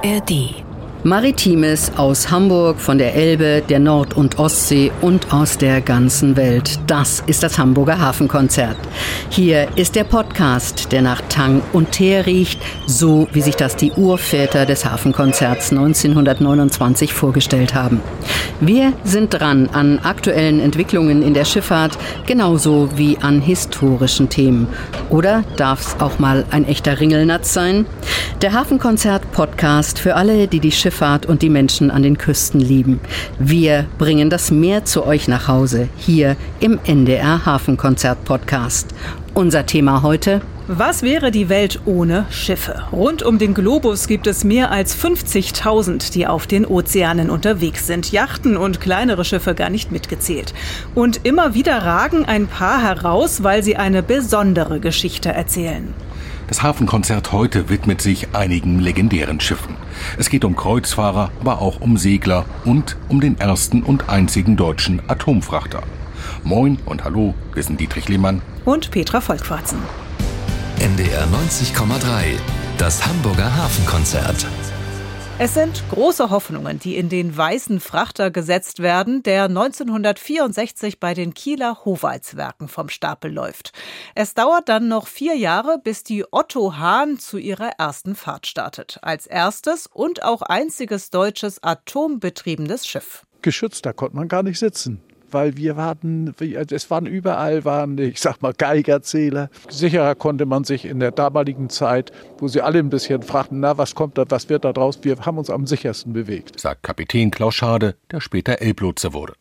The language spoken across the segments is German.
ARD. Maritimes aus Hamburg, von der Elbe, der Nord- und Ostsee und aus der ganzen Welt. Das ist das Hamburger Hafenkonzert. Hier ist der Podcast, der nach Tang und Teer riecht, so wie sich das die Urväter des Hafenkonzerts 1929 vorgestellt haben. Wir sind dran an aktuellen Entwicklungen in der Schifffahrt, genauso wie an historischen Themen. Oder darf es auch mal ein echter Ringelnatz sein? Der Hafenkonzert-Podcast für alle, die die Schifffahrt und die Menschen an den Küsten lieben. Wir bringen das Meer zu euch nach Hause, hier im NDR Hafenkonzert-Podcast. Unser Thema heute: Was wäre die Welt ohne Schiffe? Rund um den Globus gibt es mehr als 50.000, die auf den Ozeanen unterwegs sind. Yachten und kleinere Schiffe gar nicht mitgezählt. Und immer wieder ragen ein paar heraus, weil sie eine besondere Geschichte erzählen. Das Hafenkonzert heute widmet sich einigen legendären Schiffen. Es geht um Kreuzfahrer, aber auch um Segler und um den ersten und einzigen deutschen Atomfrachter. Moin und hallo, wir sind Dietrich Lehmann und Petra Volkwarzen. NDR 90,3, das Hamburger Hafenkonzert. Es sind große Hoffnungen, die in den weißen Frachter gesetzt werden, der 1964 bei den Kieler Howaldswerken vom Stapel läuft. Es dauert dann noch 4 Jahre, bis die Otto Hahn zu ihrer ersten Fahrt startet. Als erstes und auch einziges deutsches atombetriebenes Schiff. Geschützter konnte man gar nicht sitzen. Weil es waren überall, ich sag mal, Geigerzähler. Sicherer konnte man sich in der damaligen Zeit, wo sie alle ein bisschen fragten, was kommt da, was wird da draus, wir haben uns am sichersten bewegt. Sagt Kapitän Klaus Schade, der später Elblotse wurde.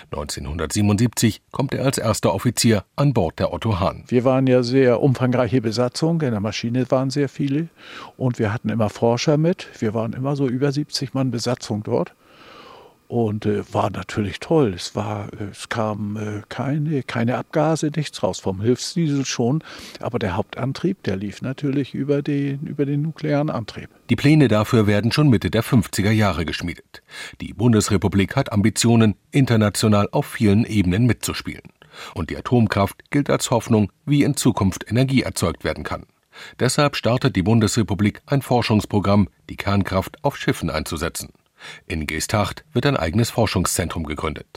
1977 kommt er als erster Offizier an Bord der Otto Hahn. Wir waren ja sehr umfangreiche Besatzung, in der Maschine waren sehr viele und wir hatten immer Forscher mit. Wir waren immer so über 70 Mann Besatzung dort. Und war natürlich toll. Es kam keine Abgase, nichts raus. Vom Hilfsdiesel schon. Aber der Hauptantrieb, der lief natürlich über den nuklearen Antrieb. Die Pläne dafür werden schon Mitte der 50er Jahre geschmiedet. Die Bundesrepublik hat Ambitionen, international auf vielen Ebenen mitzuspielen. Und die Atomkraft gilt als Hoffnung, wie in Zukunft Energie erzeugt werden kann. Deshalb startet die Bundesrepublik ein Forschungsprogramm, die Kernkraft auf Schiffen einzusetzen. In Geesthacht wird ein eigenes Forschungszentrum gegründet.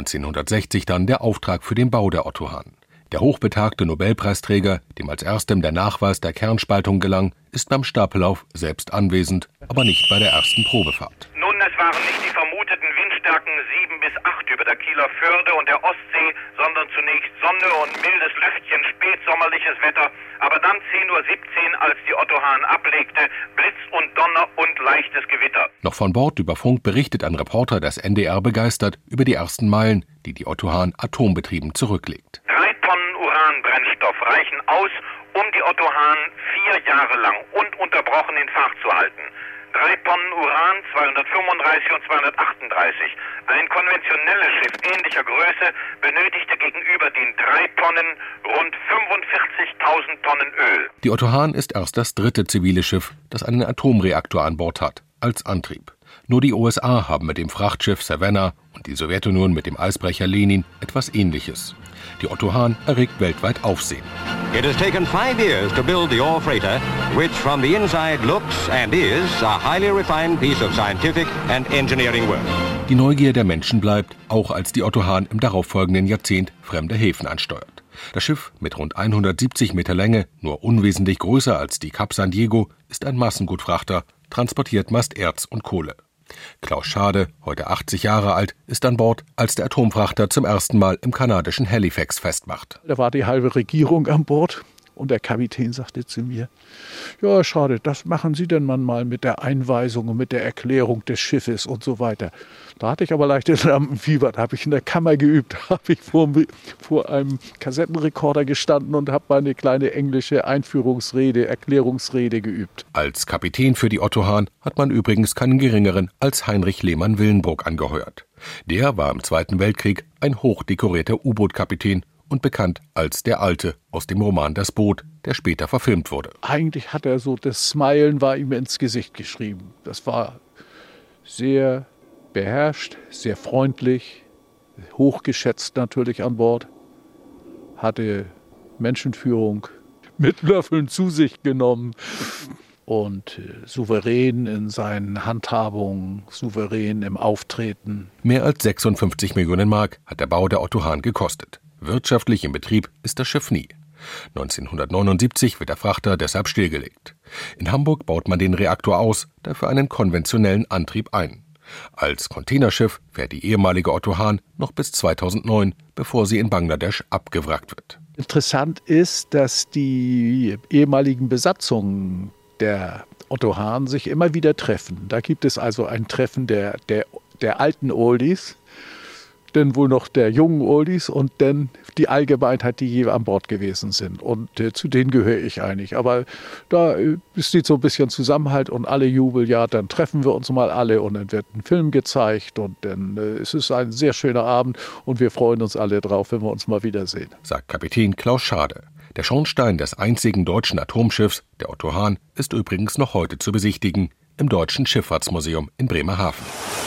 1960 dann der Auftrag für den Bau der Otto Hahn. Der hochbetagte Nobelpreisträger, dem als erstem der Nachweis der Kernspaltung gelang, ist beim Stapellauf selbst anwesend, aber nicht bei der ersten Probefahrt. Nun, es waren nicht die vermuteten Windstärken 7 bis 8 über der Kieler Förde und der Ostsee, sondern zunächst Sonne und mildes Lüftchen, spätsommerliches Wetter, aber dann 10:17 Uhr, als die Otto Hahn ablegte, Blitz und Donner und leichtes Gewitter. Noch von Bord über Funk berichtet ein Reporter des NDR begeistert über die ersten Meilen, die die Otto Hahn atombetrieben zurücklegt. 3 Tonnen Uranbrennstoff reichen aus, um die Otto Hahn 4 Jahre lang ununterbrochen in Fahrt zu halten. 3 Tonnen Uran, 235 und 238. Ein konventionelles Schiff ähnlicher Größe benötigte gegenüber den 3 Tonnen rund 45.000 Tonnen Öl. Die Otto Hahn ist erst das dritte zivile Schiff, das einen Atomreaktor an Bord hat, als Antrieb. Nur die USA haben mit dem Frachtschiff Savannah und die Sowjetunion mit dem Eisbrecher Lenin etwas Ähnliches. Die Otto Hahn erregt weltweit Aufsehen. It has taken 5 years to build the ore freighter, which from the inside looks and is a highly refined piece of scientific and engineering work. Die Neugier der Menschen bleibt, auch als die Otto Hahn im darauffolgenden Jahrzehnt fremde Häfen ansteuert. Das Schiff mit rund 170 Meter Länge, nur unwesentlich größer als die Cap San Diego, ist ein Massengutfrachter, transportiert meist Erz und Kohle. Klaus Schade, heute 80 Jahre alt, ist an Bord, als der Atomfrachter zum ersten Mal im kanadischen Halifax festmacht. Da war die halbe Regierung an Bord und der Kapitän sagte zu mir, ja, Schade, das machen Sie denn mal mit der Einweisung und mit der Erklärung des Schiffes und so weiter. Da hatte ich aber leichtes Lampenfieber, da habe ich in der Kammer geübt, da habe ich vor einem Kassettenrekorder gestanden und habe meine kleine englische Einführungsrede, Erklärungsrede geübt. Als Kapitän für die Otto Hahn hat man übrigens keinen geringeren als Heinrich Lehmann-Willenburg angeheuert. Der war im Zweiten Weltkrieg ein hochdekorierter U-Boot-Kapitän und bekannt als der Alte aus dem Roman Das Boot, der später verfilmt wurde. Eigentlich hat er so, das Smilen war ihm ins Gesicht geschrieben. Das war sehr beherrscht, sehr freundlich, hochgeschätzt natürlich an Bord, hatte Menschenführung mit Löffeln zu sich genommen und souverän in seinen Handhabungen, souverän im Auftreten. Mehr als 56 Millionen Mark hat der Bau der Otto Hahn gekostet. Wirtschaftlich im Betrieb ist das Schiff nie. 1979 wird der Frachter deshalb stillgelegt. In Hamburg baut man den Reaktor aus, dafür einen konventionellen Antrieb ein. Als Containerschiff fährt die ehemalige Otto Hahn noch bis 2009, bevor sie in Bangladesch abgewrackt wird. Interessant ist, dass die ehemaligen Besatzungen der Otto Hahn sich immer wieder treffen. Da gibt es also ein Treffen der alten Oldies, dann wohl noch der jungen Oldies und dann die Allgemeinheit, die je an Bord gewesen sind. Und zu denen gehöre ich eigentlich. Aber da besteht so ein bisschen Zusammenhalt und alle jubeln, ja, dann treffen wir uns mal alle und dann wird ein Film gezeigt und dann es ist ein sehr schöner Abend und wir freuen uns alle drauf, wenn wir uns mal wiedersehen. Sagt Kapitän Klaus Schade. Der Schornstein des einzigen deutschen Atomschiffs, der Otto Hahn, ist übrigens noch heute zu besichtigen im Deutschen Schifffahrtsmuseum in Bremerhaven.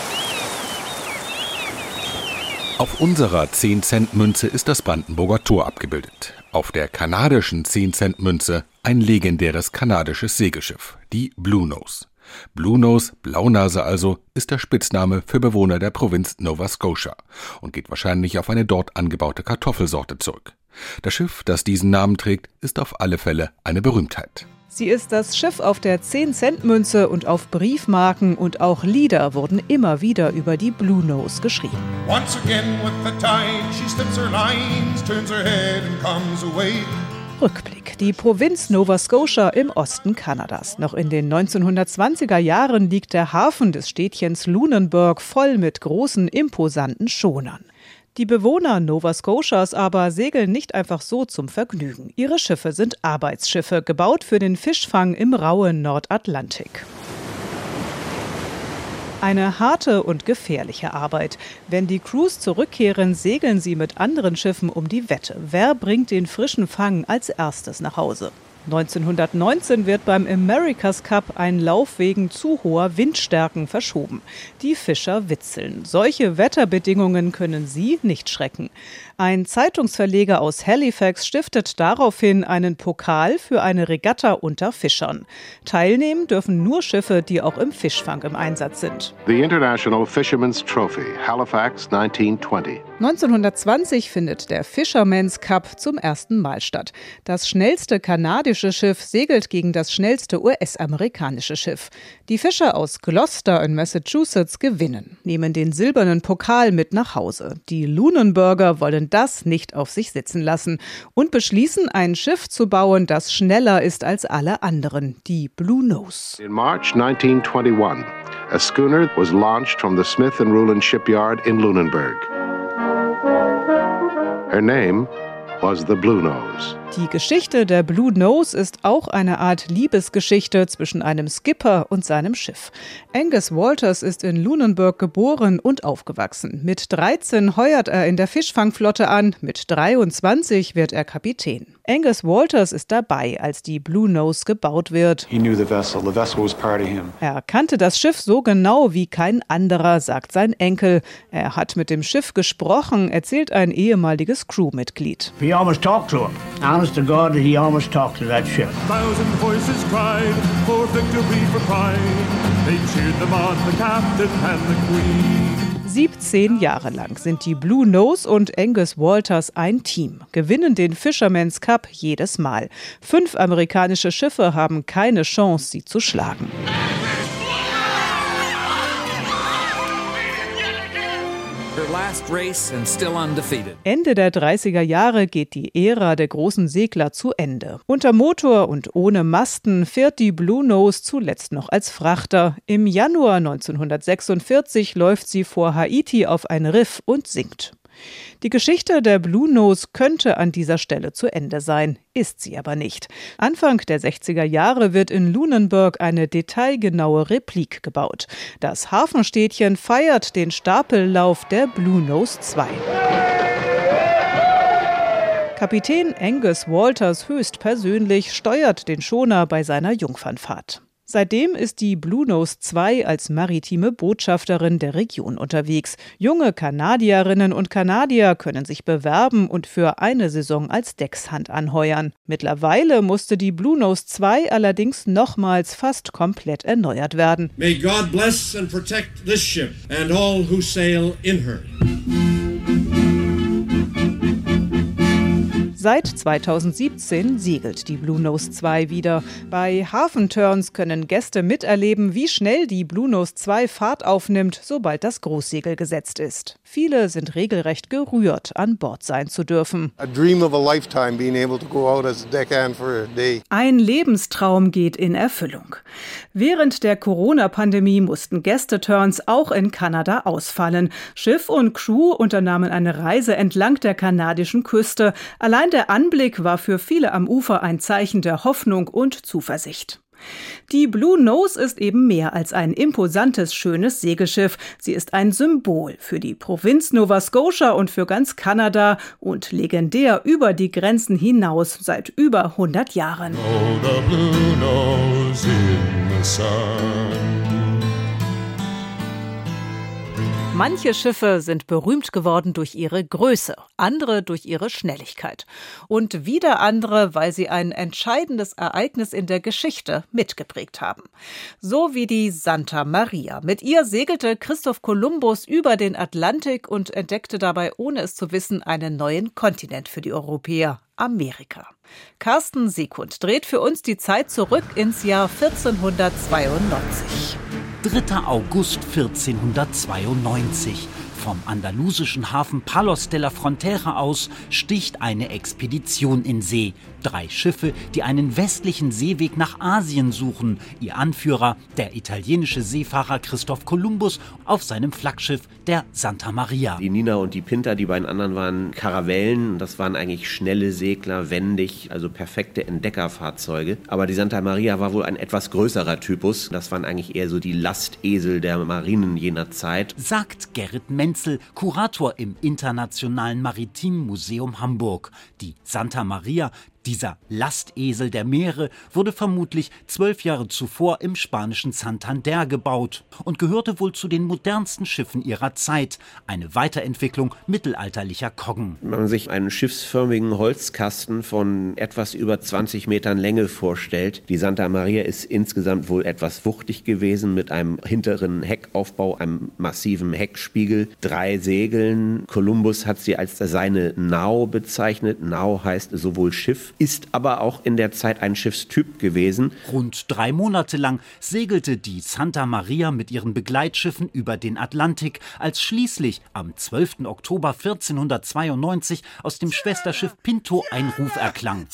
Auf unserer 10-Cent-Münze ist das Brandenburger Tor abgebildet. Auf der kanadischen 10-Cent-Münze ein legendäres kanadisches Segelschiff, die Bluenose. Bluenose, Blaunase also, ist der Spitzname für Bewohner der Provinz Nova Scotia und geht wahrscheinlich auf eine dort angebaute Kartoffelsorte zurück. Das Schiff, das diesen Namen trägt, ist auf alle Fälle eine Berühmtheit. Sie ist das Schiff auf der 10-Cent-Münze und auf Briefmarken und auch Lieder wurden immer wieder über die Bluenose geschrieben. Once again with the tide, she slips her lines, turns her head and comes away. Rückblick. Die Provinz Nova Scotia im Osten Kanadas. Noch in den 1920er Jahren liegt der Hafen des Städtchens Lunenburg voll mit großen, imposanten Schonern. Die Bewohner Nova Scotias aber segeln nicht einfach so zum Vergnügen. Ihre Schiffe sind Arbeitsschiffe, gebaut für den Fischfang im rauen Nordatlantik. Eine harte und gefährliche Arbeit. Wenn die Crews zurückkehren, segeln sie mit anderen Schiffen um die Wette. Wer bringt den frischen Fang als erstes nach Hause? 1919 wird beim America's Cup ein Lauf wegen zu hoher Windstärken verschoben. Die Fischer witzeln. Solche Wetterbedingungen können sie nicht schrecken. Ein Zeitungsverleger aus Halifax stiftet daraufhin einen Pokal für eine Regatta unter Fischern. Teilnehmen dürfen nur Schiffe, die auch im Fischfang im Einsatz sind. The International Fisherman's Trophy, Halifax 1920. 1920 findet der Fisherman's Cup zum ersten Mal statt. Das schnellste kanadische Schiff segelt gegen das schnellste US-amerikanische Schiff. Die Fischer aus Gloucester in Massachusetts gewinnen, nehmen den silbernen Pokal mit nach Hause. Die Lunenburger wollen das nicht auf sich sitzen lassen und beschließen, ein Schiff zu bauen, das schneller ist als alle anderen, die Bluenose. In March 1921, a schooner was launched from the Smith & Rowland shipyard in Lunenburg. Her name was the Bluenose. Die Geschichte der Bluenose ist auch eine Art Liebesgeschichte zwischen einem Skipper und seinem Schiff. Angus Walters ist in Lunenburg geboren und aufgewachsen. Mit 13 heuert er in der Fischfangflotte an, mit 23 wird er Kapitän. Angus Walters ist dabei, als die Bluenose gebaut wird. He knew the vessel. The vessel was part of him. Er kannte das Schiff so genau wie kein anderer, sagt sein Enkel. Er hat mit dem Schiff gesprochen, erzählt ein ehemaliges Crewmitglied. He almost talked to him. Honest to God, he almost talked to that ship. 1,000 voices cried for victory, for pride. They cheered them on, the captain and the queen. 17 Jahre lang sind die Bluenose und Angus Walters ein Team, gewinnen den Fisherman's Cup jedes Mal. 5 amerikanische Schiffe haben keine Chance, sie zu schlagen. Ende der 30er Jahre geht die Ära der großen Segler zu Ende. Unter Motor und ohne Masten fährt die Bluenose zuletzt noch als Frachter. Im Januar 1946 läuft sie vor Haiti auf ein Riff und sinkt. Die Geschichte der Bluenose könnte an dieser Stelle zu Ende sein, ist sie aber nicht. Anfang der 60er Jahre wird in Lunenburg eine detailgenaue Replik gebaut. Das Hafenstädtchen feiert den Stapellauf der Bluenose 2. Kapitän Angus Walters höchstpersönlich steuert den Schoner bei seiner Jungfernfahrt. Seitdem ist die Blue Nose 2 als maritime Botschafterin der Region unterwegs. Junge Kanadierinnen und Kanadier können sich bewerben und für eine Saison als Deckshand anheuern. Mittlerweile musste die Blue Nose 2 allerdings nochmals fast komplett erneuert werden. May God bless and protect this ship and all who sail in her. Seit 2017 segelt die Blue Nose 2 wieder. Bei Hafenturns können Gäste miterleben, wie schnell die Blue Nose 2 Fahrt aufnimmt, sobald das Großsegel gesetzt ist. Viele sind regelrecht gerührt, an Bord sein zu dürfen. Ein Lebenstraum geht in Erfüllung. Während der Corona-Pandemie mussten Gästeturns auch in Kanada ausfallen. Schiff und Crew unternahmen eine Reise entlang der kanadischen Küste. Allein der Anblick war für viele am Ufer ein Zeichen der Hoffnung und Zuversicht. Die Blue Nose ist eben mehr als ein imposantes, schönes Segelschiff. Sie ist ein Symbol für die Provinz Nova Scotia und für ganz Kanada und legendär über die Grenzen hinaus seit über 100 Jahren. Oh, the blue nose in the sun. Manche Schiffe sind berühmt geworden durch ihre Größe, andere durch ihre Schnelligkeit und wieder andere, weil sie ein entscheidendes Ereignis in der Geschichte mitgeprägt haben. So wie die Santa Maria. Mit ihr segelte Christoph Kolumbus über den Atlantik und entdeckte dabei, ohne es zu wissen, einen neuen Kontinent für die Europäer: Amerika. Carsten Sekund dreht für uns die Zeit zurück ins Jahr 1492. 3. August 1492. Vom andalusischen Hafen Palos de la Frontera aus sticht eine Expedition in See. 3 Schiffe, die einen westlichen Seeweg nach Asien suchen. Ihr Anführer, der italienische Seefahrer Christoph Kolumbus, auf seinem Flaggschiff, der Santa Maria. Die Nina und die Pinta, die beiden anderen waren Karavellen. Das waren eigentlich schnelle Segler, wendig, also perfekte Entdeckerfahrzeuge. Aber die Santa Maria war wohl ein etwas größerer Typus. Das waren eigentlich eher so die Lastesel der Marinen jener Zeit. Sagt Gerrit Menzel, Kurator im Internationalen Maritimen Museum Hamburg. Die Santa Maria, dieser Lastesel der Meere, wurde vermutlich 12 Jahre zuvor im spanischen Santander gebaut und gehörte wohl zu den modernsten Schiffen ihrer Zeit. Eine Weiterentwicklung mittelalterlicher Koggen. Wenn man sich einen schiffsförmigen Holzkasten von etwas über 20 Metern Länge vorstellt, die Santa Maria ist insgesamt wohl etwas wuchtig gewesen mit einem hinteren Heckaufbau, einem massiven Heckspiegel, 3 Segeln. Kolumbus hat sie als seine Nau bezeichnet. Nau heißt sowohl Schiff, ist aber auch in der Zeit ein Schiffstyp gewesen. Rund 3 Monate lang segelte die Santa Maria mit ihren Begleitschiffen über den Atlantik, als schließlich am 12. Oktober 1492 aus dem Schwesterschiff Pinto ein Ruf erklang.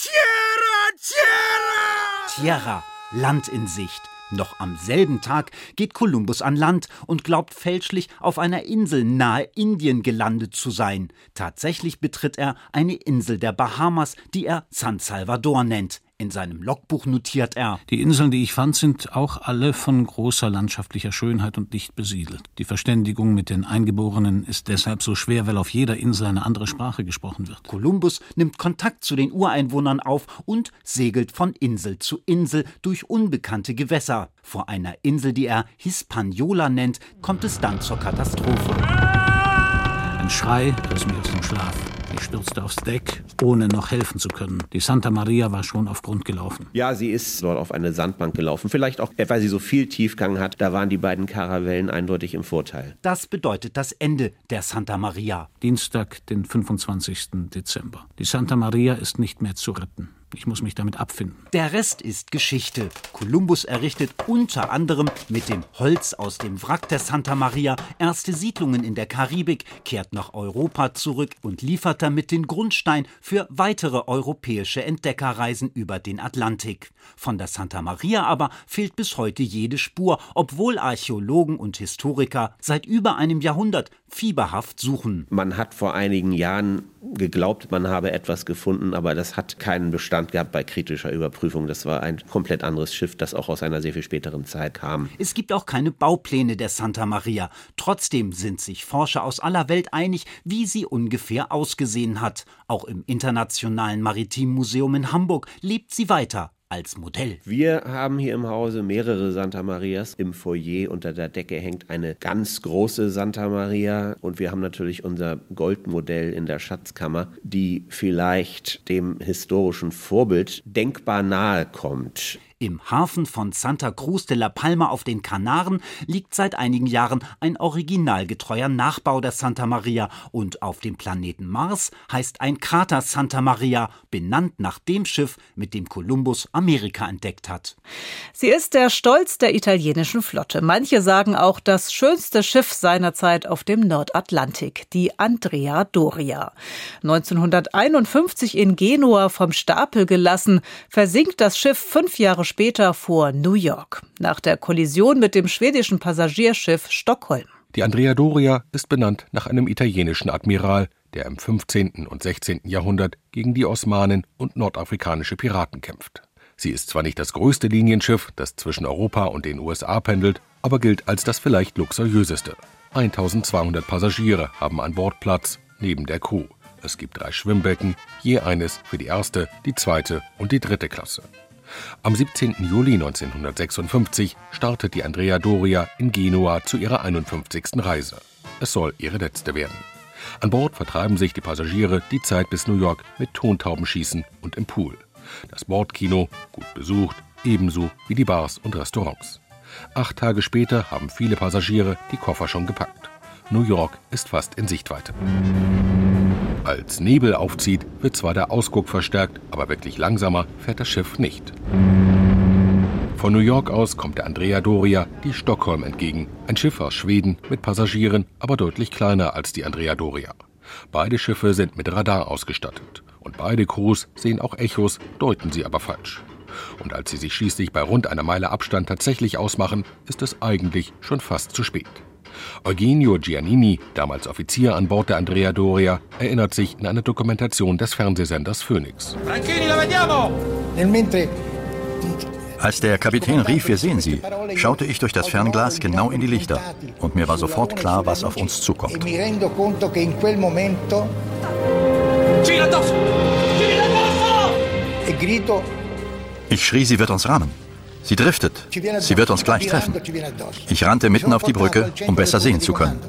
Tierra, Land in Sicht. Noch am selben Tag geht Kolumbus an Land und glaubt fälschlich, auf einer Insel nahe Indien gelandet zu sein. Tatsächlich betritt er eine Insel der Bahamas, die er San Salvador nennt. In seinem Logbuch notiert er: Die Inseln, die ich fand, sind auch alle von großer landschaftlicher Schönheit und dicht besiedelt. Die Verständigung mit den Eingeborenen ist deshalb so schwer, weil auf jeder Insel eine andere Sprache gesprochen wird. Kolumbus nimmt Kontakt zu den Ureinwohnern auf und segelt von Insel zu Insel durch unbekannte Gewässer. Vor einer Insel, die er Hispaniola nennt, kommt es dann zur Katastrophe. Ein Schrei riss mich aus dem Schlaf. Ich stürzte aufs Deck, ohne noch helfen zu können. Die Santa Maria war schon auf Grund gelaufen. Ja, sie ist dort auf eine Sandbank gelaufen. Vielleicht auch, weil sie so viel Tiefgang hat. Da waren die beiden Karavellen eindeutig im Vorteil. Das bedeutet das Ende der Santa Maria. Dienstag, den 25. Dezember. Die Santa Maria ist nicht mehr zu retten. Ich muss mich damit abfinden. Der Rest ist Geschichte. Kolumbus errichtet unter anderem mit dem Holz aus dem Wrack der Santa Maria erste Siedlungen in der Karibik, kehrt nach Europa zurück und liefert damit den Grundstein für weitere europäische Entdeckerreisen über den Atlantik. Von der Santa Maria aber fehlt bis heute jede Spur, obwohl Archäologen und Historiker seit über einem Jahrhundert fieberhaft suchen. Man hat vor einigen Jahren geglaubt, man habe etwas gefunden, aber das hat keinen Bestand gehabt bei kritischer Überprüfung. Das war ein komplett anderes Schiff, das auch aus einer sehr viel späteren Zeit kam. Es gibt auch keine Baupläne der Santa Maria. Trotzdem sind sich Forscher aus aller Welt einig, wie sie ungefähr ausgesehen hat. Auch im Internationalen Maritimen Museum in Hamburg lebt sie weiter. als Modell. Wir haben hier im Hause mehrere Santa Marias. Im Foyer unter der Decke hängt eine ganz große Santa Maria und wir haben natürlich unser Goldmodell in der Schatzkammer, die vielleicht dem historischen Vorbild denkbar nahe kommt. Im Hafen von Santa Cruz de la Palma auf den Kanaren liegt seit einigen Jahren ein originalgetreuer Nachbau der Santa Maria und auf dem Planeten Mars heißt ein Krater Santa Maria, benannt nach dem Schiff, mit dem Kolumbus Amerika entdeckt hat. Sie ist der Stolz der italienischen Flotte. Manche sagen auch das schönste Schiff seiner Zeit auf dem Nordatlantik, die Andrea Doria. 1951 in Genua vom Stapel gelassen, versinkt das Schiff 5 Jahre später vor New York, nach der Kollision mit dem schwedischen Passagierschiff Stockholm. Die Andrea Doria ist benannt nach einem italienischen Admiral, der im 15. und 16. Jahrhundert gegen die Osmanen und nordafrikanische Piraten kämpft. Sie ist zwar nicht das größte Linienschiff, das zwischen Europa und den USA pendelt, aber gilt als das vielleicht luxuriöseste. 1200 Passagiere haben an Bord Platz, neben der Crew. Es gibt 3 Schwimmbecken, je eines für die erste, die zweite und die dritte Klasse. Am 17. Juli 1956 startet die Andrea Doria in Genua zu ihrer 51. Reise. Es soll ihre letzte werden. An Bord vertreiben sich die Passagiere die Zeit bis New York mit Tontaubenschießen und im Pool. Das Bordkino, gut besucht, ebenso wie die Bars und Restaurants. 8 Tage später haben viele Passagiere die Koffer schon gepackt. New York ist fast in Sichtweite. Als Nebel aufzieht, wird zwar der Ausguck verstärkt, aber wirklich langsamer fährt das Schiff nicht. Von New York aus kommt der Andrea Doria die Stockholm entgegen, ein Schiff aus Schweden mit Passagieren, aber deutlich kleiner als die Andrea Doria. Beide Schiffe sind mit Radar ausgestattet und beide Crews sehen auch Echos, deuten sie aber falsch. Und als sie sich schließlich bei rund einer Meile Abstand tatsächlich ausmachen, ist es eigentlich schon fast zu spät. Eugenio Giannini, damals Offizier an Bord der Andrea Doria, erinnert sich in einer Dokumentation des Fernsehsenders Phoenix. Als der Kapitän rief, wir sehen Sie, schaute ich durch das Fernglas genau in die Lichter und mir war sofort klar, was auf uns zukommt. Ich schrie, sie wird uns rammen. Sie driftet. Sie wird uns gleich treffen. Ich rannte mitten auf die Brücke, um besser sehen zu können.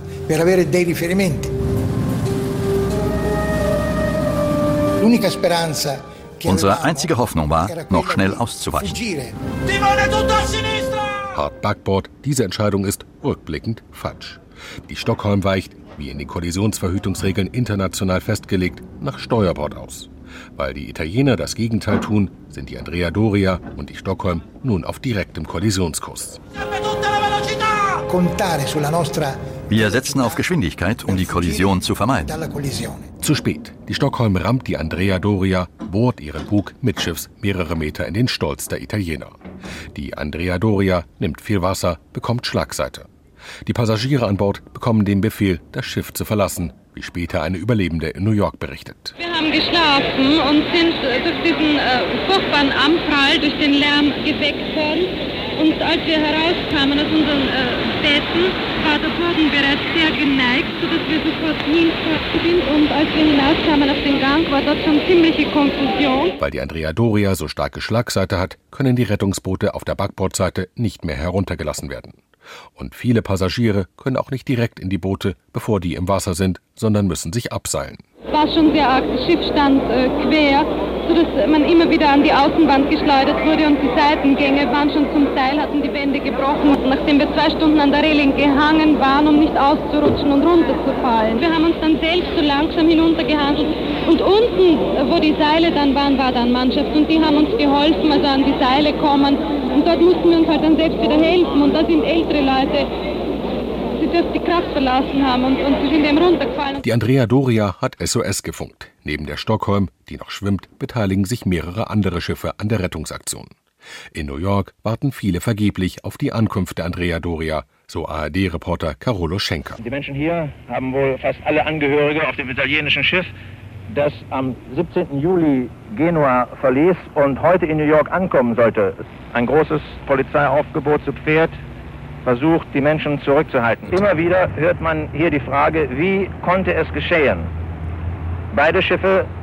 Unsere einzige Hoffnung war, noch schnell auszuweichen. Hard Backboard, diese Entscheidung ist rückblickend falsch. Die Stockholm weicht, wie in den Kollisionsverhütungsregeln international festgelegt, nach Steuerbord aus. Weil die Italiener das Gegenteil tun, sind die Andrea Doria und die Stockholm nun auf direktem Kollisionskurs. Wir setzen auf Geschwindigkeit, um die Kollision zu vermeiden. Zu spät. Die Stockholm rammt die Andrea Doria, bohrt ihren Bug mittschiffs mehrere Meter in den Stolz der Italiener. Die Andrea Doria nimmt viel Wasser, bekommt Schlagseite. Die Passagiere an Bord bekommen den Befehl, das Schiff zu verlassen, wie später eine Überlebende in New York berichtet. Wir haben geschlafen und sind durch diesen furchtbaren Anprall, durch den Lärm geweckt worden. Und als wir herauskamen aus unseren Betten, war der Boden bereits sehr geneigt, sodass wir sofort hingekommen sind. Und als wir hinauskamen auf den Gang, war dort schon ziemliche Konfusion. Weil die Andrea Doria so starke Schlagseite hat, können die Rettungsboote auf der Backbordseite nicht mehr heruntergelassen werden. Und viele Passagiere können auch nicht direkt in die Boote, bevor die im Wasser sind, sondern müssen sich abseilen. Es war schon sehr arg, das Schiff stand quer, sodass man immer wieder an die Außenwand geschleudert wurde und die Seitengänge waren schon zum Teil, hatten die Wände gebrochen. Nachdem wir 2 Stunden an der Reling gehangen waren, um nicht auszurutschen und runterzufallen. Wir haben uns dann selbst so langsam hinuntergehandelt und unten, wo die Seile dann waren, war dann Mannschaft und die haben uns geholfen, also an die Seile kommen. Und dort mussten wir uns halt dann selbst wieder helfen. Und da sind ältere Leute, die das die Kraft verlassen haben und sie sind eben runtergefallen. Die Andrea Doria hat SOS gefunkt. Neben der Stockholm, die noch schwimmt, beteiligen sich mehrere andere Schiffe an der Rettungsaktion. In New York warten viele vergeblich auf die Ankunft der Andrea Doria, so ARD-Reporter Carolo Schenker. Die Menschen hier haben wohl fast alle Angehörige auf dem italienischen Schiff, das am 17. Juli Genua verließ und heute in New York ankommen sollte. Ein großes Polizeiaufgebot zu Pferd versucht, die Menschen zurückzuhalten. Immer wieder hört man hier die Frage, wie konnte es geschehen? Beide Schiffe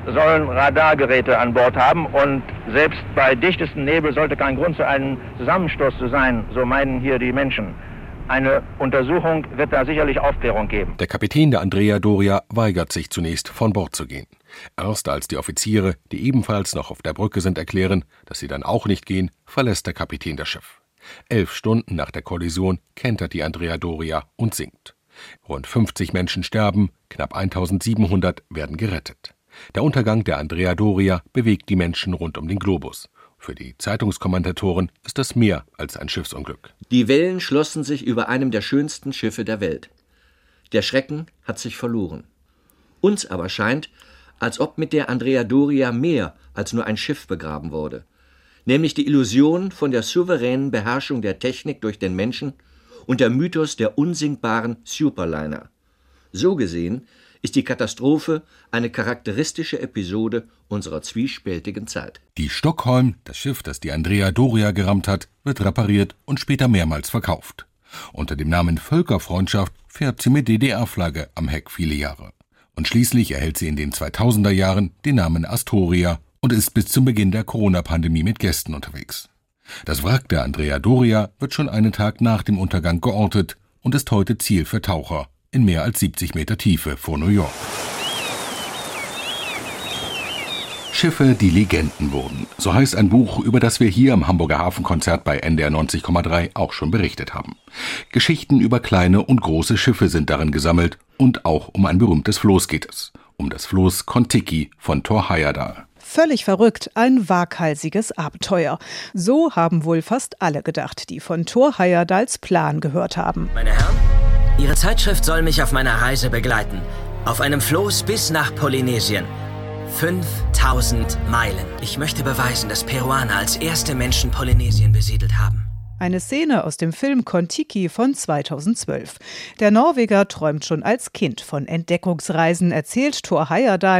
sollen Radargeräte an Bord haben und selbst bei dichtestem Nebel sollte kein Grund für einen Zusammenstoß zu sein, so meinen hier die Menschen. Eine Untersuchung wird da sicherlich Aufklärung geben. Der Kapitän der Andrea Doria weigert sich zunächst, von Bord zu gehen. Erst als die Offiziere, die ebenfalls noch auf der Brücke sind, erklären, dass sie dann auch nicht gehen, verlässt der Kapitän das Schiff. 11 Stunden nach der Kollision kentert die Andrea Doria und sinkt. Rund 50 Menschen sterben, knapp 1700 werden gerettet. Der Untergang der Andrea Doria bewegt die Menschen rund um den Globus. Für die Zeitungskommentatoren ist das mehr als ein Schiffsunglück. Die Wellen schlossen sich über einem der schönsten Schiffe der Welt. Der Schrecken hat sich verloren. Uns aber scheint, als ob mit der Andrea Doria mehr als nur ein Schiff begraben wurde. Nämlich die Illusion von der souveränen Beherrschung der Technik durch den Menschen und der Mythos der unsinkbaren Superliner. So gesehen ist die Katastrophe eine charakteristische Episode unserer zwiespältigen Zeit. Die Stockholm, das Schiff, das die Andrea Doria gerammt hat, wird repariert und später mehrmals verkauft. Unter dem Namen Völkerfreundschaft fährt sie mit DDR-Flagge am Heck viele Jahre. Und schließlich erhält sie in den 2000er Jahren den Namen Astoria und ist bis zum Beginn der Corona-Pandemie mit Gästen unterwegs. Das Wrack der Andrea Doria wird schon einen Tag nach dem Untergang geortet und ist heute Ziel für Taucher in mehr als 70 Meter Tiefe vor New York. Schiffe, die Legenden wurden. So heißt ein Buch, über das wir hier am Hamburger Hafenkonzert bei NDR 90,3 auch schon berichtet haben. Geschichten über kleine und große Schiffe sind darin gesammelt und auch um ein berühmtes Floß geht es. Um das Floß Kon-Tiki von Thor Heyerdahl. Völlig verrückt, ein waghalsiges Abenteuer. So haben wohl fast alle gedacht, die von Thor Heyerdahls Plan gehört haben. Meine Herren, Ihre Zeitschrift soll mich auf meiner Reise begleiten. Auf einem Floß bis nach Polynesien. 5000 Meilen. Ich möchte beweisen, dass Peruaner als erste Menschen Polynesien besiedelt haben. Eine Szene aus dem Film Kon-Tiki von 2012. Der Norweger träumt schon als Kind von Entdeckungsreisen, erzählt Thor Heyerdahl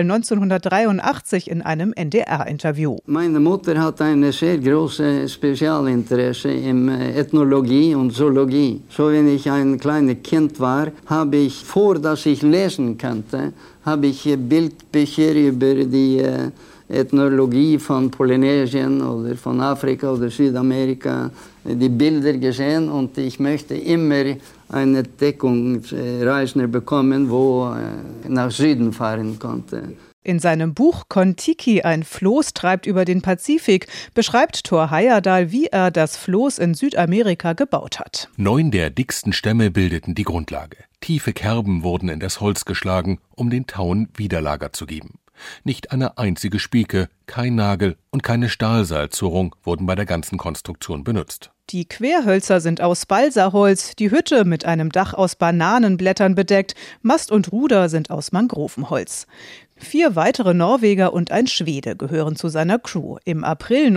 1983 in einem NDR-Interview. Meine Mutter hat eine sehr große Spezialinteresse in Ethnologie und Zoologie. So wenn ich ein kleines Kind war, habe ich, vor dass ich lesen konnte, habe ich Bildbücher über die Ethnologie von Polynesien oder von Afrika oder Südamerika, die Bilder gesehen und ich möchte immer eine Entdeckungsreisender bekommen, wo nach Süden fahren konnte. In seinem Buch Kon-Tiki, ein Floß treibt über den Pazifik, beschreibt Thor Heyerdahl, wie er das Floß in Südamerika gebaut hat. 9 der dicksten Stämme bildeten die Grundlage. Tiefe Kerben wurden in das Holz geschlagen, um den Tauen Widerlager zu geben. Nicht eine einzige Spieke, kein Nagel und keine Stahlseilzurrung wurden bei der ganzen Konstruktion benutzt. Die Querhölzer sind aus Balsaholz, die Hütte mit einem Dach aus Bananenblättern bedeckt, Mast und Ruder sind aus Mangrovenholz. 4 weitere Norweger und ein Schwede gehören zu seiner Crew. Im April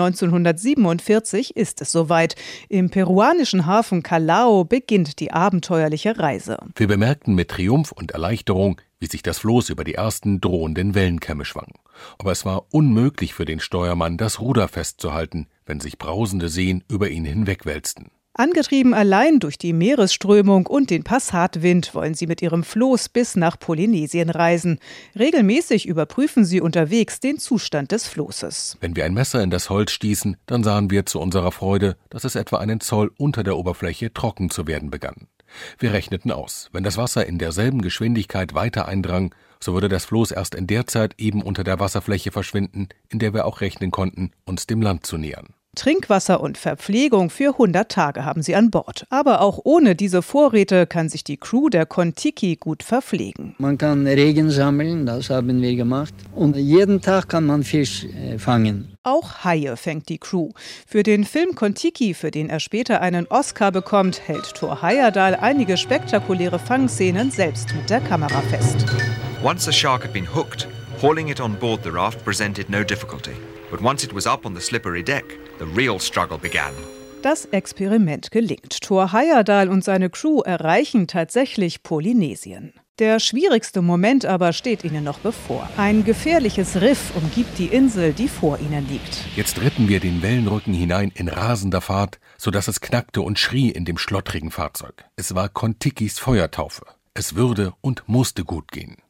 1947 ist es soweit. Im peruanischen Hafen Callao beginnt die abenteuerliche Reise. Wir bemerkten mit Triumph und Erleichterung, wie sich das Floß über die ersten drohenden Wellenkämme schwang. Aber es war unmöglich für den Steuermann, das Ruder festzuhalten, wenn sich brausende Seen über ihn hinwegwälzten. Angetrieben allein durch die Meeresströmung und den Passatwind wollen sie mit ihrem Floß bis nach Polynesien reisen. Regelmäßig überprüfen sie unterwegs den Zustand des Floßes. Wenn wir ein Messer in das Holz stießen, dann sahen wir zu unserer Freude, dass es etwa einen Zoll unter der Oberfläche trocken zu werden begann. Wir rechneten aus, wenn das Wasser in derselben Geschwindigkeit weiter eindrang, so würde das Floß erst in der Zeit eben unter der Wasserfläche verschwinden, in der wir auch rechnen konnten, uns dem Land zu nähern. Trinkwasser und Verpflegung für 100 Tage haben sie an Bord. Aber auch ohne diese Vorräte kann sich die Crew der Kon-Tiki gut verpflegen. Man kann Regen sammeln, das haben wir gemacht. Und jeden Tag kann man Fisch fangen. Auch Haie fängt die Crew. Für den Film Kon-Tiki, für den er später einen Oscar bekommt, hält Thor Heyerdahl einige spektakuläre Fangszenen selbst mit der Kamera fest. Once a shark had been hooked, hauling it on board the raft presented no difficulty. But once it was up on the slippery deck, the real struggle began. Das Experiment gelingt. Thor Heyerdahl und seine Crew erreichen tatsächlich Polynesien. Der schwierigste Moment aber steht ihnen noch bevor. Ein gefährliches Riff umgibt die Insel, die vor ihnen liegt. Jetzt ritten wir den Wellenrücken hinein in rasender Fahrt, sodass es knackte und schrie in dem schlottrigen Fahrzeug. Es war Kon-Tikis Feuertaufe. Es würde und musste gut gehen.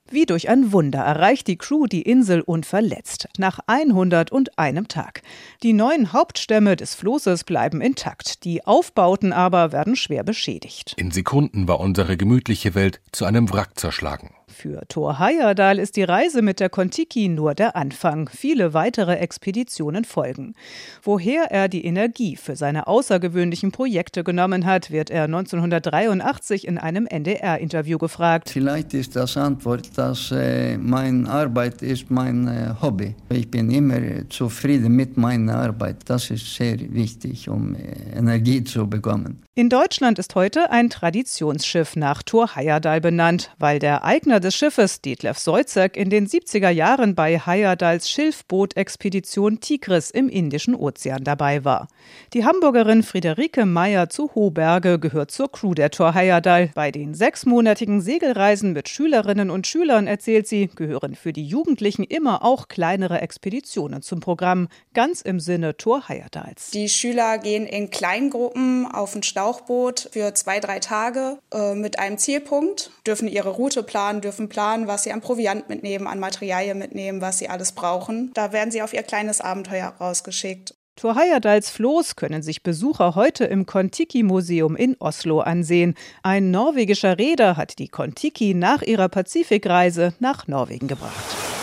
Wie durch ein Wunder erreicht die Crew die Insel unverletzt, nach 101 Tag. Die 9 Hauptstämme des Flosses bleiben intakt, die Aufbauten aber werden schwer beschädigt. In Sekunden war unsere gemütliche Welt zu einem Wrack zerschlagen. Für Thor Heyerdahl ist die Reise mit der Kon-Tiki nur der Anfang. Viele weitere Expeditionen folgen. Woher er die Energie für seine außergewöhnlichen Projekte genommen hat, wird er 1983 in einem NDR-Interview gefragt. Vielleicht ist das Antwort, dass meine Arbeit ist mein Hobby. Ich bin immer zufrieden mit meiner Arbeit. Das ist sehr wichtig, um Energie zu bekommen. In Deutschland ist heute ein Traditionsschiff nach Thor Heyerdahl benannt, weil der Eigner des Schiffes, Detlef Soytzek, in den 70er Jahren bei Heyerdahls Schilfboot-Expedition Tigris im Indischen Ozean dabei war. Die Hamburgerin Friederike Meyer zu Hoberge gehört zur Crew der Thor Heyerdahl. Bei den 6-monatigen Segelreisen mit Schülerinnen und Schülern, erzählt sie, gehören für die Jugendlichen immer auch kleinere Expeditionen zum Programm, ganz im Sinne Thor Heyerdahls. Die Schüler gehen in Kleingruppen auf ein Schlauchboot für 2-3 Tage mit einem Zielpunkt, dürfen ihre Route planen, was sie an Proviant mitnehmen, an Materialien mitnehmen, was sie alles brauchen. Da werden sie auf ihr kleines Abenteuer rausgeschickt. Thor Heyerdahls Floß können sich Besucher heute im Kon-Tiki-Museum in Oslo ansehen. Ein norwegischer Reeder hat die Kon-Tiki nach ihrer Pazifikreise nach Norwegen gebracht.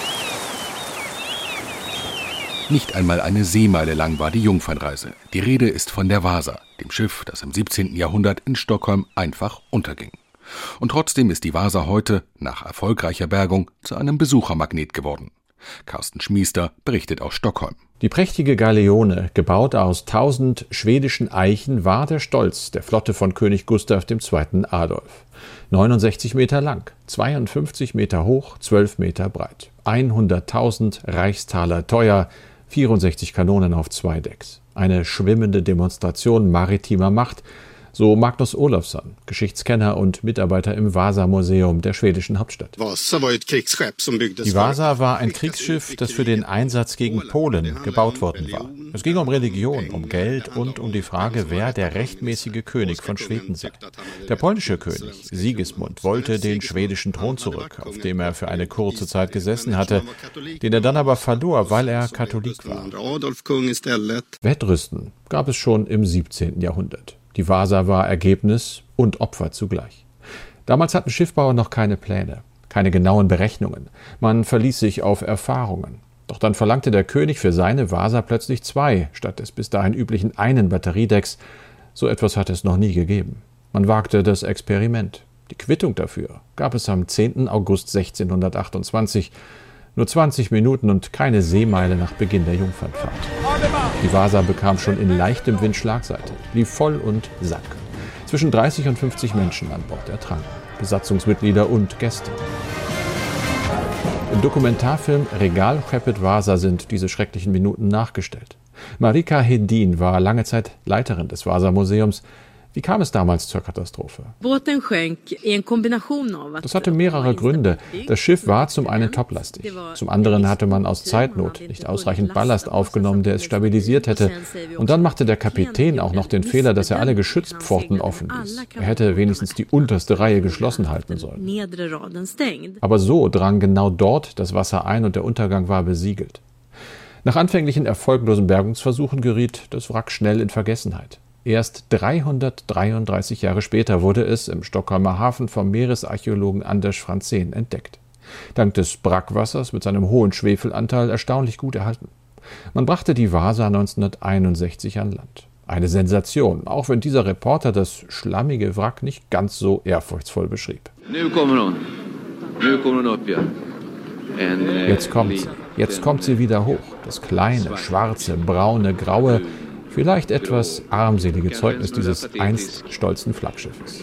Nicht einmal eine Seemeile lang war die Jungfernreise. Die Rede ist von der Vasa, dem Schiff, das im 17. Jahrhundert in Stockholm einfach unterging. Und trotzdem ist die Vasa heute, nach erfolgreicher Bergung, zu einem Besuchermagnet geworden. Carsten Schmiester berichtet aus Stockholm. Die prächtige Galeone, gebaut aus 1000 schwedischen Eichen, war der Stolz der Flotte von König Gustav II. Adolf. 69 Meter lang, 52 Meter hoch, 12 Meter breit. 100.000 Reichstaler teuer, 64 Kanonen auf 2 Decks. Eine schwimmende Demonstration maritimer Macht, so Magnus Olofsson, Geschichtskenner und Mitarbeiter im Vasa-Museum der schwedischen Hauptstadt. Die Vasa war ein Kriegsschiff, das für den Einsatz gegen Polen gebaut worden war. Es ging um Religion, um Geld und um die Frage, wer der rechtmäßige König von Schweden sei. Der polnische König, Sigismund, wollte den schwedischen Thron zurück, auf dem er für eine kurze Zeit gesessen hatte, den er dann aber verlor, weil er Katholik war. Wettrüsten gab es schon im 17. Jahrhundert. Die Vasa war Ergebnis und Opfer zugleich. Damals hatten Schiffbauer noch keine Pläne, keine genauen Berechnungen. Man verließ sich auf Erfahrungen. Doch dann verlangte der König für seine Vasa plötzlich 2, statt des bis dahin üblichen einen Batteriedecks. So etwas hat es noch nie gegeben. Man wagte das Experiment. Die Quittung dafür gab es am 10. August 1628. Nur 20 Minuten und keine Seemeile nach Beginn der Jungfernfahrt. Die Vasa bekam schon in leichtem Wind Schlagseite, lief voll und sank. Zwischen 30 und 50 Menschen an Bord ertranken, Besatzungsmitglieder und Gäste. Im Dokumentarfilm Regal Skeppet Vasa sind diese schrecklichen Minuten nachgestellt. Marika Hedin war lange Zeit Leiterin des Vasa-Museums. Wie kam es damals zur Katastrophe? Das hatte mehrere Gründe. Das Schiff war zum einen toplastig. Zum anderen hatte man aus Zeitnot nicht ausreichend Ballast aufgenommen, der es stabilisiert hätte. Und dann machte der Kapitän auch noch den Fehler, dass er alle Geschützpforten offen ließ. Er hätte wenigstens die unterste Reihe geschlossen halten sollen. Aber so drang genau dort das Wasser ein und der Untergang war besiegelt. Nach anfänglichen erfolglosen Bergungsversuchen geriet das Wrack schnell in Vergessenheit. Erst 333 Jahre später wurde es im Stockholmer Hafen vom Meeresarchäologen Anders Franzén entdeckt. Dank des Brackwassers mit seinem hohen Schwefelanteil erstaunlich gut erhalten. Man brachte die Vasa 1961 an Land. Eine Sensation, auch wenn dieser Reporter das schlammige Wrack nicht ganz so ehrfurchtsvoll beschrieb. Jetzt kommt sie. Jetzt kommt sie wieder hoch. Das kleine, schwarze, braune, graue, vielleicht etwas armselige Zeugnis dieses einst stolzen Flaggschiffes.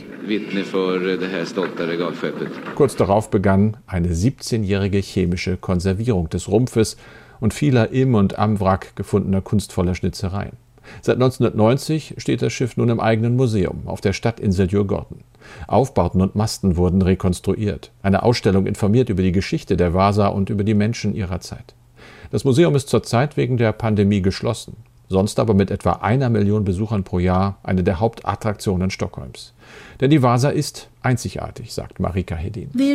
Kurz darauf begann eine 17-jährige chemische Konservierung des Rumpfes und vieler im und am Wrack gefundener kunstvoller Schnitzereien. Seit 1990 steht das Schiff nun im eigenen Museum auf der Stadtinsel Djurgården. Aufbauten und Masten wurden rekonstruiert. Eine Ausstellung informiert über die Geschichte der Vasa und über die Menschen ihrer Zeit. Das Museum ist zurzeit wegen der Pandemie geschlossen. Sonst aber mit etwa 1 Million Besuchern pro Jahr eine der Hauptattraktionen Stockholms. Der Denn die Vasa ist einzigartig, sagt Marika Hedin. Sie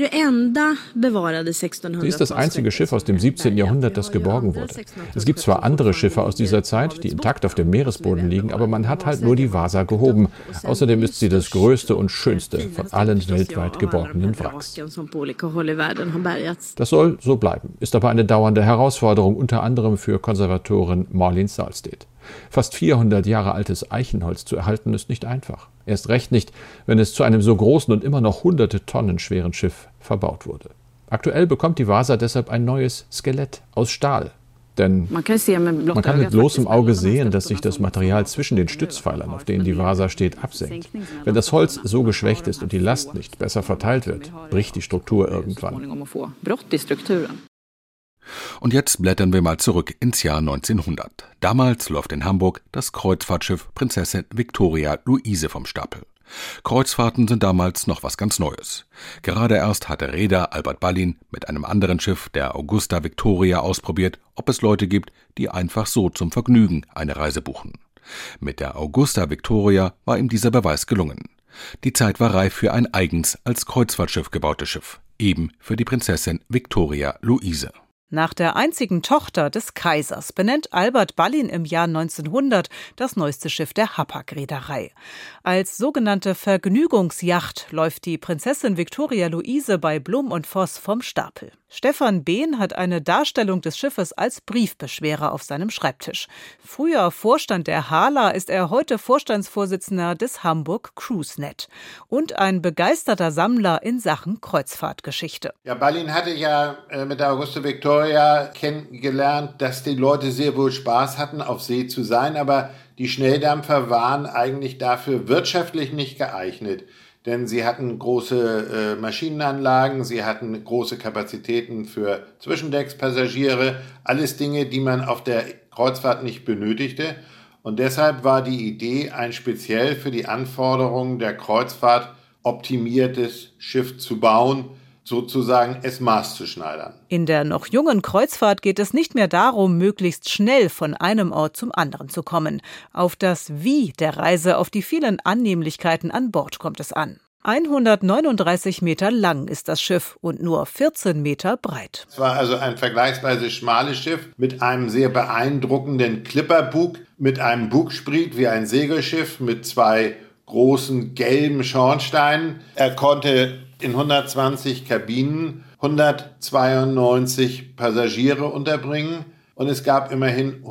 ist das einzige Schiff aus dem 17. Jahrhundert, das geborgen wurde. Es gibt zwar andere Schiffe aus dieser Zeit, die intakt auf dem Meeresboden liegen, aber man hat halt nur die Vasa gehoben. Außerdem ist sie das größte und schönste von allen weltweit geborgenen Wracks. Das soll so bleiben, ist aber eine dauernde Herausforderung, unter anderem für Konservatorin Marlene Salstedt. Fast 400 Jahre altes Eichenholz zu erhalten, ist nicht einfach. Erst recht nicht, wenn es zu einem so großen und immer noch hunderte Tonnen schweren Schiff verbaut wurde. Aktuell bekommt die Vasa deshalb ein neues Skelett aus Stahl. Denn man kann mit bloßem Auge sehen, dass sich das Material zwischen den Stützpfeilern, auf denen die Vasa steht, absenkt. Wenn das Holz so geschwächt ist und die Last nicht besser verteilt wird, bricht die Struktur irgendwann. Und jetzt blättern wir mal zurück ins Jahr 1900. Damals läuft in Hamburg das Kreuzfahrtschiff Prinzessin Victoria Luise vom Stapel. Kreuzfahrten sind damals noch was ganz Neues. Gerade erst hatte Reeder Albert Ballin mit einem anderen Schiff, der Augusta Victoria, ausprobiert, ob es Leute gibt, die einfach so zum Vergnügen eine Reise buchen. Mit der Augusta Victoria war ihm dieser Beweis gelungen. Die Zeit war reif für ein eigens als Kreuzfahrtschiff gebautes Schiff, eben für die Prinzessin Victoria Luise. Nach der einzigen Tochter des Kaisers benennt Albert Ballin im Jahr 1900 das neueste Schiff der Hapag-Reederei. Als sogenannte Vergnügungsjacht läuft die Prinzessin Victoria Luise bei Blum und Voss vom Stapel. Stefan Behn hat eine Darstellung des Schiffes als Briefbeschwerer auf seinem Schreibtisch. Früher Vorstand der Hala ist er heute Vorstandsvorsitzender des Hamburg CruiseNet und ein begeisterter Sammler in Sachen Kreuzfahrtgeschichte. Ja, Ballin hatte ja mit der Augusta Victoria kennengelernt, dass die Leute sehr wohl Spaß hatten, auf See zu sein, aber die Schnelldampfer waren eigentlich dafür wirtschaftlich nicht geeignet. Denn sie hatten große Maschinenanlagen, sie hatten große Kapazitäten für Zwischendeckspassagiere, alles Dinge, die man auf der Kreuzfahrt nicht benötigte. Und deshalb war die Idee, ein speziell für die Anforderungen der Kreuzfahrt optimiertes Schiff zu bauen, sozusagen es maßzuschneidern. In der noch jungen Kreuzfahrt geht es nicht mehr darum, möglichst schnell von einem Ort zum anderen zu kommen. Auf das Wie der Reise, auf die vielen Annehmlichkeiten an Bord kommt es an. 139 Meter lang ist das Schiff und nur 14 Meter breit. Es war also ein vergleichsweise schmales Schiff mit einem sehr beeindruckenden Klipperbug, mit einem Bugspriet wie ein Segelschiff mit zwei großen gelben Schornsteinen. Er konnte in 120 Kabinen 192 Passagiere unterbringen und es gab immerhin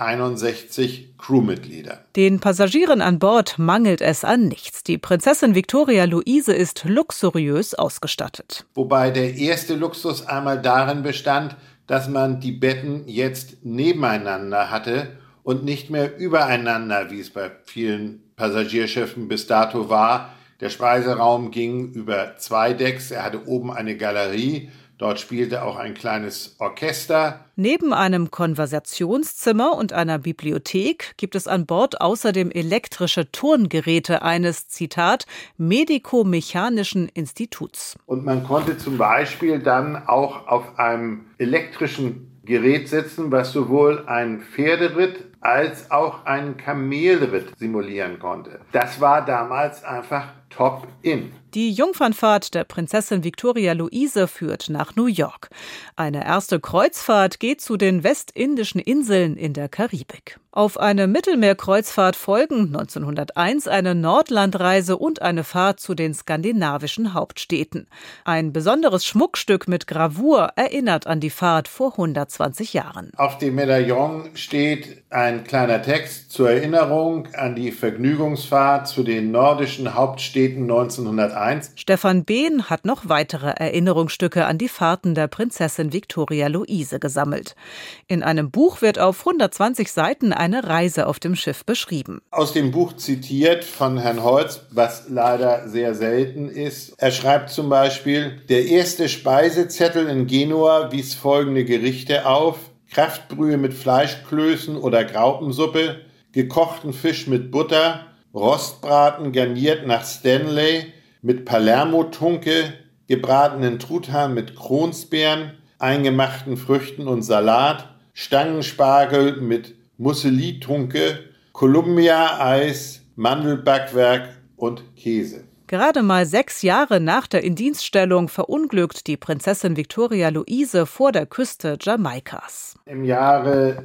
161 Crewmitglieder. Den Passagieren an Bord mangelt es an nichts. Die Prinzessin Victoria Luise ist luxuriös ausgestattet. Wobei der erste Luxus einmal darin bestand, dass man die Betten jetzt nebeneinander hatte und nicht mehr übereinander, wie es bei vielen Passagierschiffen bis dato war. Der Speiseraum ging über 2 Decks, er hatte oben eine Galerie, dort spielte auch ein kleines Orchester. Neben einem Konversationszimmer und einer Bibliothek gibt es an Bord außerdem elektrische Turngeräte eines, Zitat, medikomechanischen Instituts. Und man konnte zum Beispiel dann auch auf einem elektrischen Gerät sitzen, was sowohl einen Pferderitt als auch einen Kamelritt simulieren konnte. Das war damals einfach top in. Die Jungfernfahrt der Prinzessin Victoria Luise führt nach New York. Eine erste Kreuzfahrt geht zu den westindischen Inseln in der Karibik. Auf eine Mittelmeerkreuzfahrt folgen 1901 eine Nordlandreise und eine Fahrt zu den skandinavischen Hauptstädten. Ein besonderes Schmuckstück mit Gravur erinnert an die Fahrt vor 120 Jahren. Auf dem Medaillon steht ein kleiner Text zur Erinnerung an die Vergnügungsfahrt zu den nordischen Hauptstädten 1901. Stefan Behn hat noch weitere Erinnerungsstücke an die Fahrten der Prinzessin Victoria Luise gesammelt. In einem Buch wird auf 120 Seiten eine Reise auf dem Schiff beschrieben. Aus dem Buch zitiert von Herrn Holz, was leider sehr selten ist. Er schreibt zum Beispiel: Der erste Speisezettel in Genua wies folgende Gerichte auf: Kraftbrühe mit Fleischklößen oder Graupensuppe, gekochten Fisch mit Butter, Rostbraten garniert nach Stanley mit Palermo-Tunke, gebratenen Truthahn mit Kronsbeeren, eingemachten Früchten und Salat, Stangenspargel mit Muesli-Tunke, Columbia-Eis, Mandelbackwerk und Käse. Gerade mal 6 Jahre nach der Indienststellung verunglückt die Prinzessin Victoria Luise vor der Küste Jamaikas. Im Jahre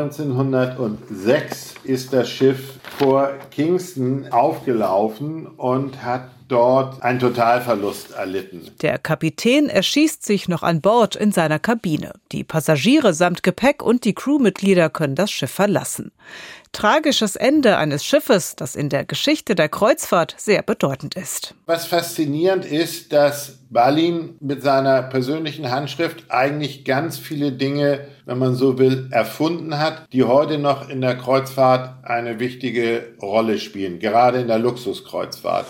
1906 ist das Schiff vor Kingston aufgelaufen und hat dort einen Totalverlust erlitten. Der Kapitän erschießt sich noch an Bord in seiner Kabine. Die Passagiere samt Gepäck und die Crewmitglieder können das Schiff verlassen. Tragisches Ende eines Schiffes, das in der Geschichte der Kreuzfahrt sehr bedeutend ist. Was faszinierend ist, dass Balin mit seiner persönlichen Handschrift eigentlich ganz viele Dinge, wenn man so will, erfunden hat, die heute noch in der Kreuzfahrt eine wichtige Rolle spielen, gerade in der Luxuskreuzfahrt.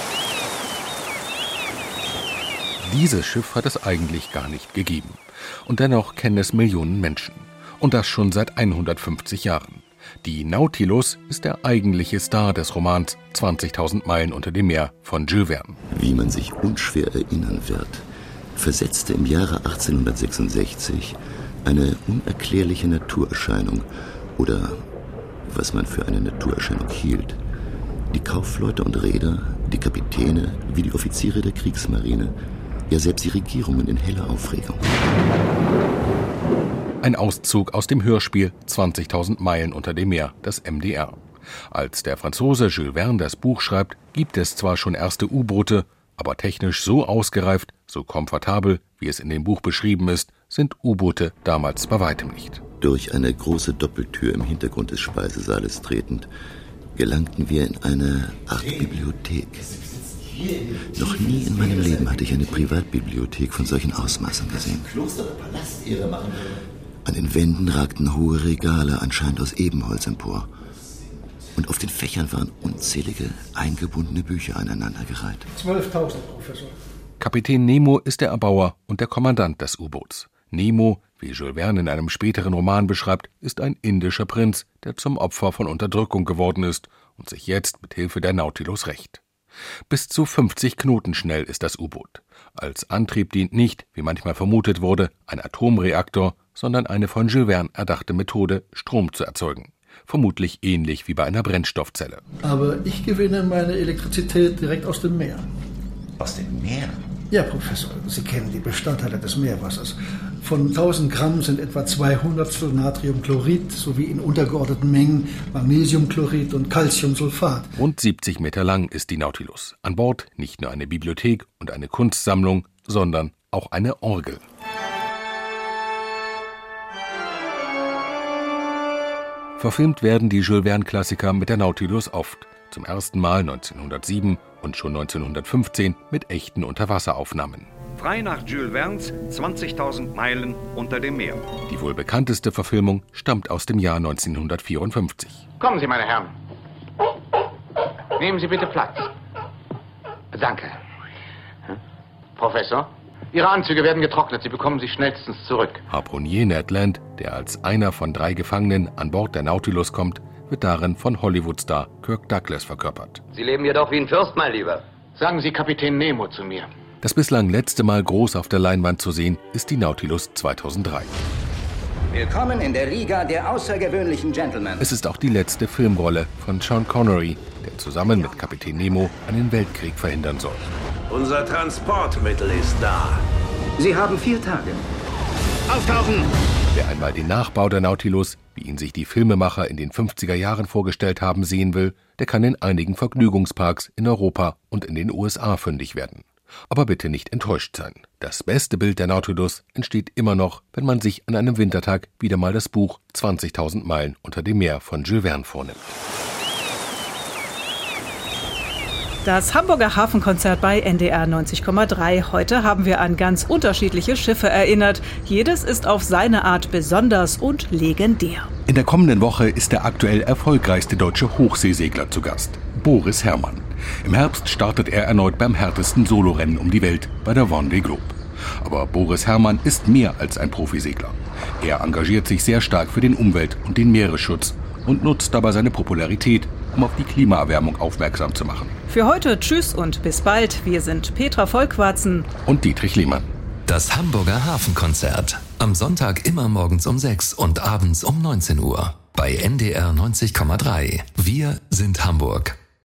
Dieses Schiff hat es eigentlich gar nicht gegeben. Und dennoch kennen es Millionen Menschen. Und das schon seit 150 Jahren. Die Nautilus ist der eigentliche Star des Romans 20.000 Meilen unter dem Meer von Jules Verne. Wie man sich unschwer erinnern wird, versetzte im Jahre 1866 eine unerklärliche Naturerscheinung oder was man für eine Naturerscheinung hielt, die Kaufleute und Reeder, die Kapitäne wie die Offiziere der Kriegsmarine, ja selbst die Regierungen in helle Aufregung. Ein Auszug aus dem Hörspiel 20.000 Meilen unter dem Meer, das MDR. Als der Franzose Jules Verne das Buch schreibt, gibt es zwar schon erste U-Boote, aber technisch so ausgereift, so komfortabel, wie es in dem Buch beschrieben ist, sind U-Boote damals bei weitem nicht. Durch eine große Doppeltür im Hintergrund des Speisesaales tretend, gelangten wir in eine Art Bibliothek. Noch nie in meinem Leben hatte ich eine Privatbibliothek von solchen Ausmaßen gesehen. An den Wänden ragten hohe Regale, anscheinend aus Ebenholz, empor. Und auf den Fächern waren unzählige, eingebundene Bücher aneinandergereiht. 12.000, Professor. Kapitän Nemo ist der Erbauer und der Kommandant des U-Boots. Nemo, wie Jules Verne in einem späteren Roman beschreibt, ist ein indischer Prinz, der zum Opfer von Unterdrückung geworden ist und sich jetzt mit Hilfe der Nautilus rächt. Bis zu 50 Knoten schnell ist das U-Boot. Als Antrieb dient nicht, wie manchmal vermutet wurde, ein Atomreaktor, sondern eine von Jules Verne erdachte Methode, Strom zu erzeugen. Vermutlich ähnlich wie bei einer Brennstoffzelle. Aber ich gewinne meine Elektrizität direkt aus dem Meer. Aus dem Meer? Ja, Professor, Sie kennen die Bestandteile des Meerwassers. Von 1000 Gramm sind etwa 200 Natriumchlorid sowie in untergeordneten Mengen Magnesiumchlorid und Calciumsulfat. Rund 70 Meter lang ist die Nautilus. An Bord nicht nur eine Bibliothek und eine Kunstsammlung, sondern auch eine Orgel. Verfilmt werden die Jules Verne-Klassiker mit der Nautilus oft. Zum ersten Mal 1907 und schon 1915 mit echten Unterwasseraufnahmen. Frei nach Jules Verne's 20.000 Meilen unter dem Meer. Die wohl bekannteste Verfilmung stammt aus dem Jahr 1954. Kommen Sie, meine Herren. Nehmen Sie bitte Platz. Danke. Professor, Ihre Anzüge werden getrocknet. Sie bekommen sie schnellstens zurück. Harpunier Ned Land, der als einer von 3 Gefangenen an Bord der Nautilus kommt, wird darin von Hollywood-Star Kirk Douglas verkörpert. Sie leben jedoch wie ein Fürst, mein Lieber. Sagen Sie Kapitän Nemo zu mir. Das bislang letzte Mal groß auf der Leinwand zu sehen, ist die Nautilus 2003. Willkommen in der Liga der außergewöhnlichen Gentlemen. Es ist auch die letzte Filmrolle von Sean Connery, der zusammen mit Kapitän Nemo einen Weltkrieg verhindern soll. Unser Transportmittel ist da. Sie haben 4 Tage. Auftauchen! Wer einmal den Nachbau der Nautilus, wie ihn sich die Filmemacher in den 50er Jahren vorgestellt haben, sehen will, der kann in einigen Vergnügungsparks in Europa und in den USA fündig werden. Aber bitte nicht enttäuscht sein. Das beste Bild der Nautilus entsteht immer noch, wenn man sich an einem Wintertag wieder mal das Buch 20.000 Meilen unter dem Meer von Jules Verne vornimmt. Das Hamburger Hafenkonzert bei NDR 90,3. Heute haben wir an ganz unterschiedliche Schiffe erinnert. Jedes ist auf seine Art besonders und legendär. In der kommenden Woche ist der aktuell erfolgreichste deutsche Hochseesegler zu Gast, Boris Herrmann. Im Herbst startet er erneut beim härtesten Solorennen um die Welt, bei der Vendée Globe. Aber Boris Herrmann ist mehr als ein Profisegler. Er engagiert sich sehr stark für den Umwelt- und den Meeresschutz und nutzt dabei seine Popularität, um auf die Klimaerwärmung aufmerksam zu machen. Für heute tschüss und bis bald. Wir sind Petra Volkwarzen und Dietrich Lehmann. Das Hamburger Hafenkonzert. Am Sonntag immer morgens um 6 und abends um 19 Uhr. Bei NDR 90,3. Wir sind Hamburg.